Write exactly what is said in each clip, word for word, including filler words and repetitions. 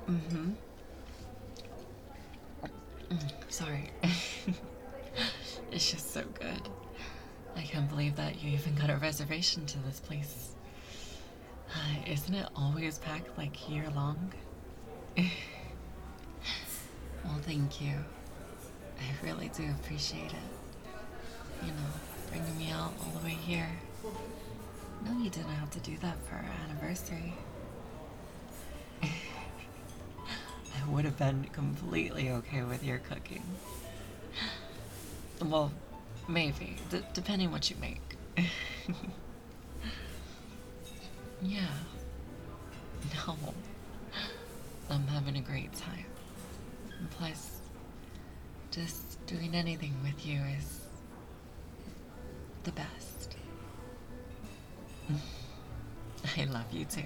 Mm-hmm. Mm, sorry. It's just so good. I can't believe that you even got a reservation to this place. Uh, isn't it always packed like year long? Well, thank you. I really do appreciate it. You know, bringing me out all the way here. No, you didn't have to do that for our anniversary. I would have been completely okay with your cooking. Well, maybe, D- depending what you make. Yeah. No. I'm having a great time. And plus, just doing anything with you is the best. I love you too.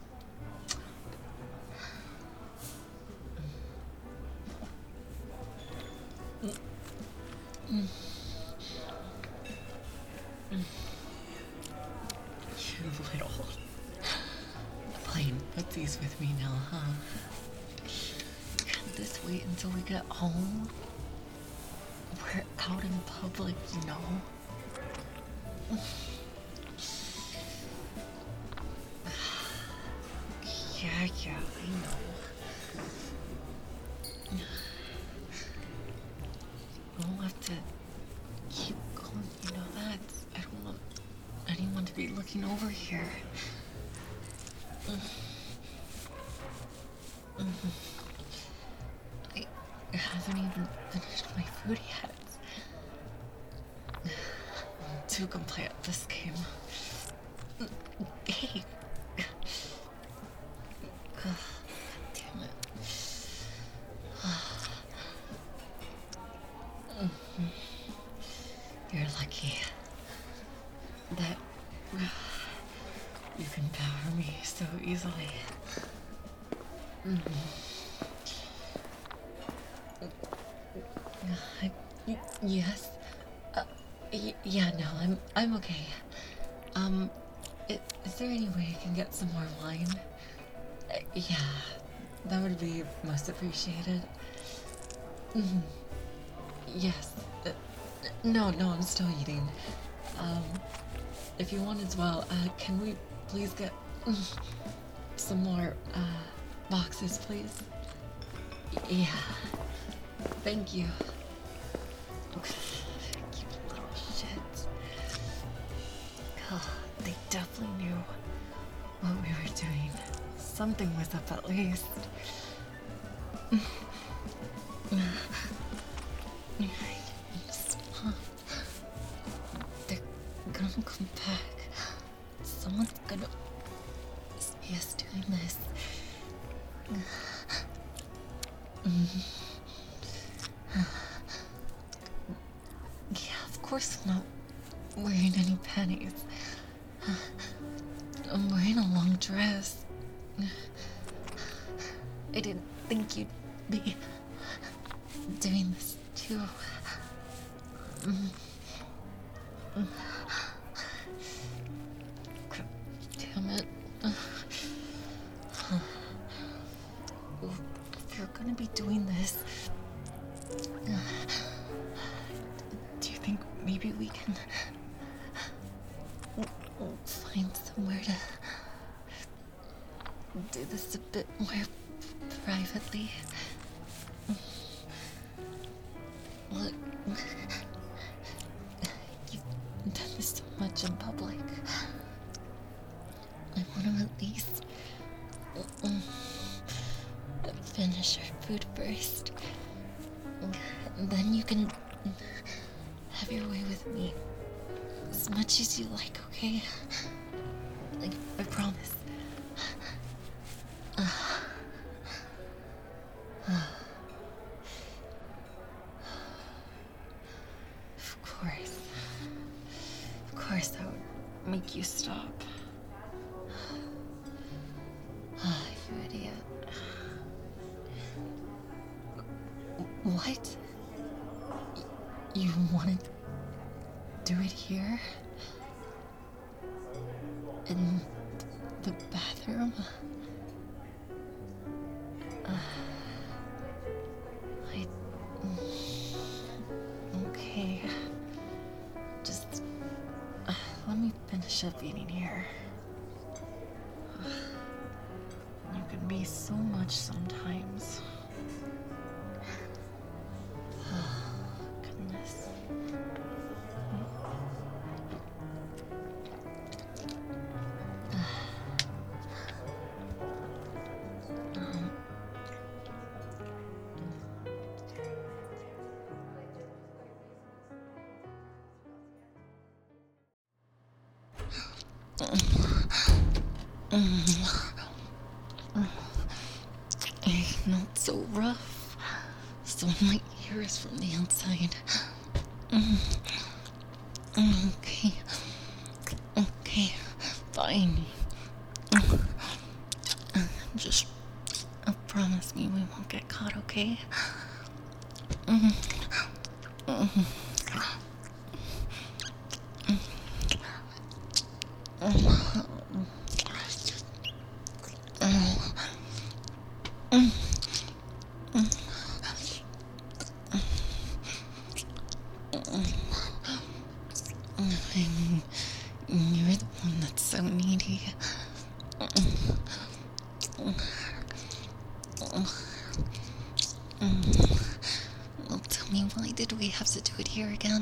You little playing footsies with me now, huh? Can't this wait until we get home? We're out in public, you know? Yeah, yeah, I know. We'll have to keep going, you know that? I don't want anyone to be looking over here. I haven't even finished my food yet. I'm too complete at this game. Hey! God damn it. You're lucky that you can power me so easily. I, y- yes. Uh, y- yeah, no, I'm I'm okay. Um, i- is there any way I can get some more wine? Uh, yeah, that would be most appreciated. Mhm. Yes. Uh, no, no, I'm still eating. Um, if you want as well, uh, can we please get mm, some more uh, boxes, please? Y- yeah. Thank you. You little shit. God, they definitely knew what we were doing. Something was up at least. Stop. They're gonna come back. Someone's gonna see us doing this. Yeah, of course I'm not wearing any panties. I'm wearing a long dress. I didn't think you'd be doing this too. Damn it. If you're gonna be doing this, do you think maybe we can find somewhere to do this a bit more privately? Look, you've done this so much in public. I want to at least finish our food first. And then you can have your way with me as much as you like, okay? Like, I promise. Of course. Of course, that would make you stop. Ah, you idiot. What? Y- You want to do it here? In the bathroom? Uh, finish up eating here. You can be so much sometimes. Goodness. Not so rough. So my ear is from the outside. Okay. Okay. Fine. Just uh, promise me we won't get caught, okay? You're the one that's so needy. Well, tell me, why did we have to do it here again?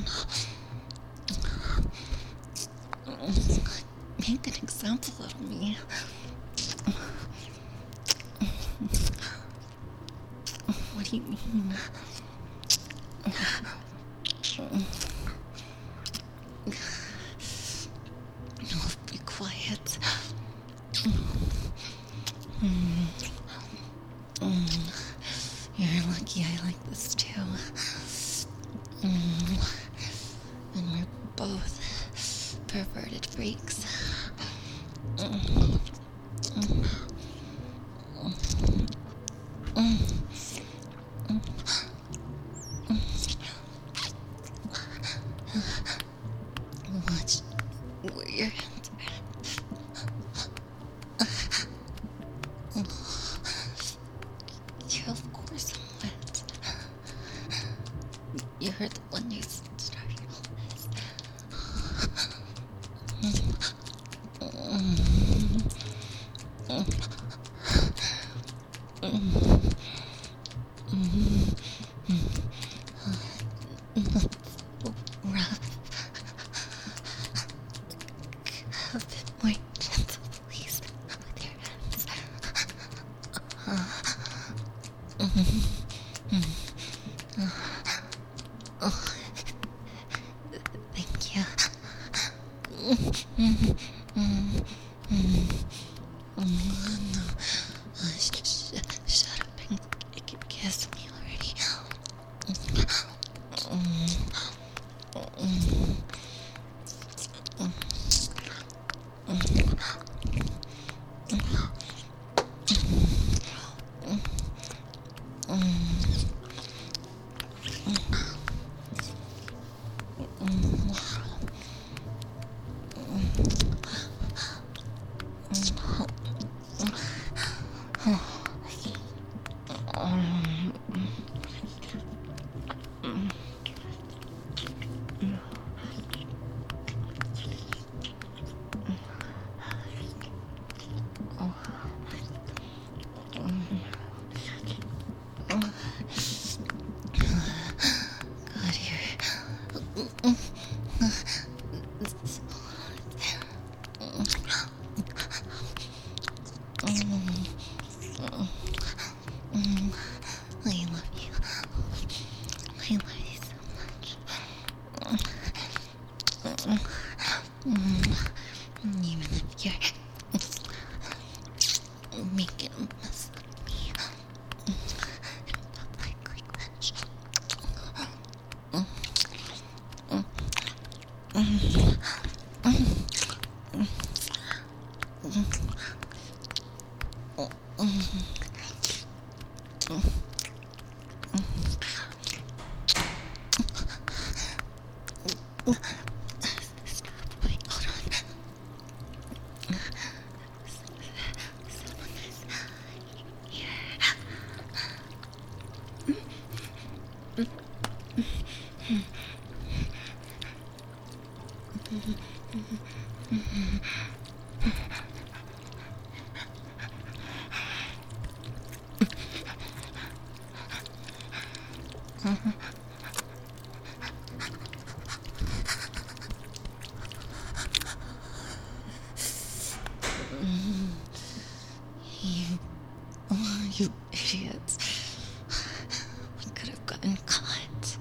Make an example out of me. What do you mean? No, be quiet. You're lucky I like this too. And we're both perverted freaks. Watch where your hands are. Yeah, of course I'm wet. You're the one who started all this. Rough. A bit more gentle, please, with your hands. Oh, thank you. No, sh sh shut up and kiss me already. God, here. I love you. I love you so much. Even if you're making a mess of me in public like that. Wait, hold on. Someone is here. You, oh, you idiots. We could have gotten caught.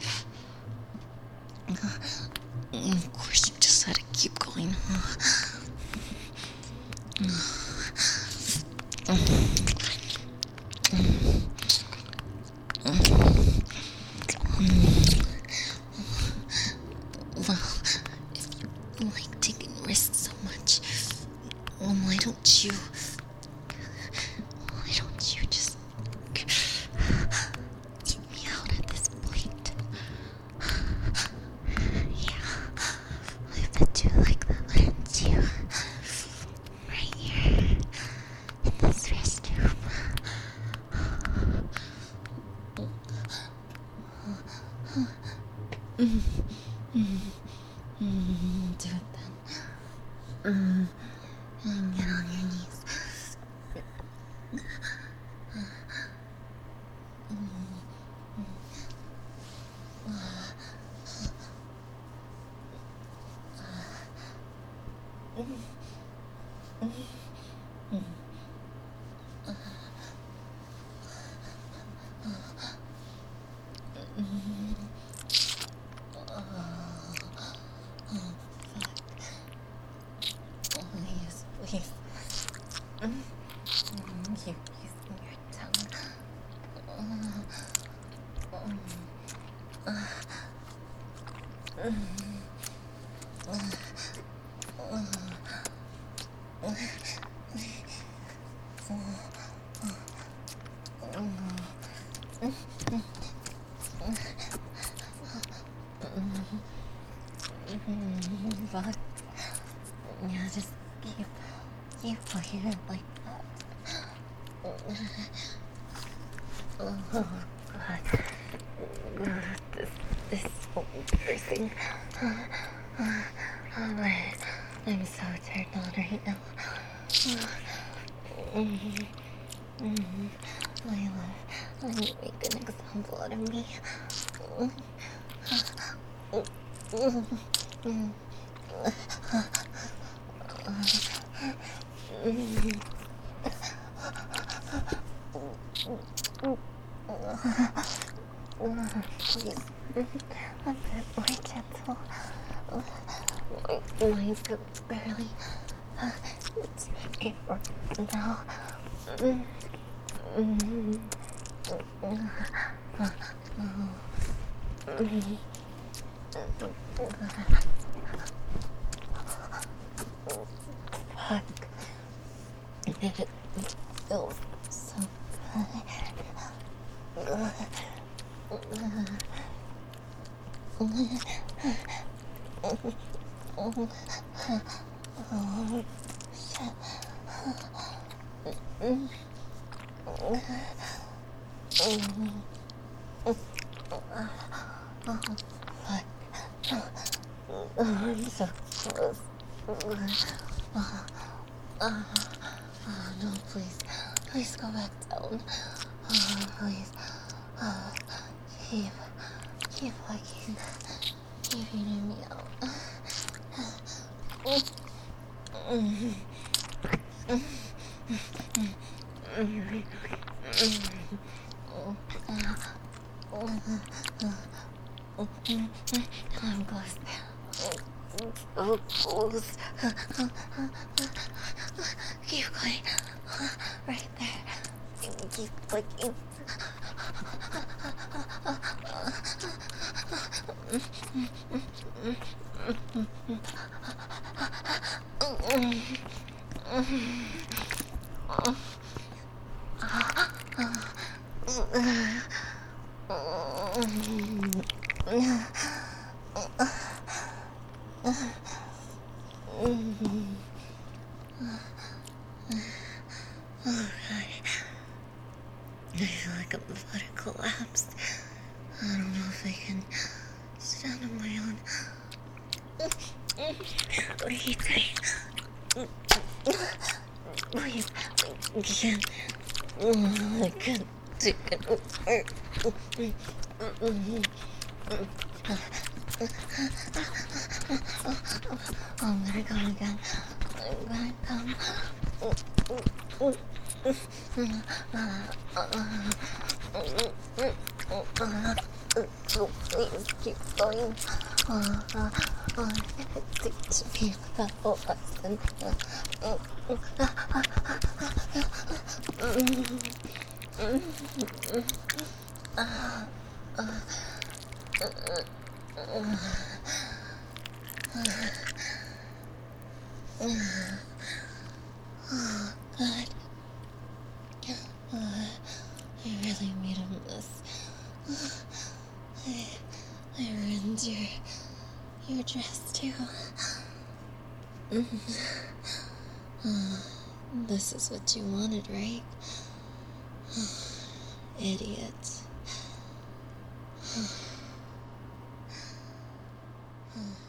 Of course, you just had to keep going, huh? Well, if you like taking risks so much, well, why don't you... Why don't you just... get me out at this point? Yeah, I bet you like that, wouldn't you? Right here, in this restroom. Mm. Mm. Mm. Do it then. Mm. And get on your knees. Please, please. Mm. You using your tongue. But yeah, just keep keep playing it like that. Oh God, this this is so embarrassing. Alright, I'm so turned on right now. My love, let me make an example out of me. Please, a bit more gentle. My foot's barely. It's okay for now. Fuck. It feels so good. Oh, shit. Oh, fuck. Oh, I'm so close. Oh, oh, oh, no, please. Please go back down. Oh, please. Oh, keep, keep looking. Keep eating me out. I'm close. So close. Keep going. Right there. Keep looking. I feel like I'm about to collapse. I don't know if I can stand on my own. What do you think? can't. Oh, I can't take it. I'm gonna come again. I'm gonna come. Please keep going. Uh, uh, uh, teach me a lesson. Oh, God. Uh, I really made a mess. I, I ruined your, your dress too. Uh, this is what you wanted, right? Idiot.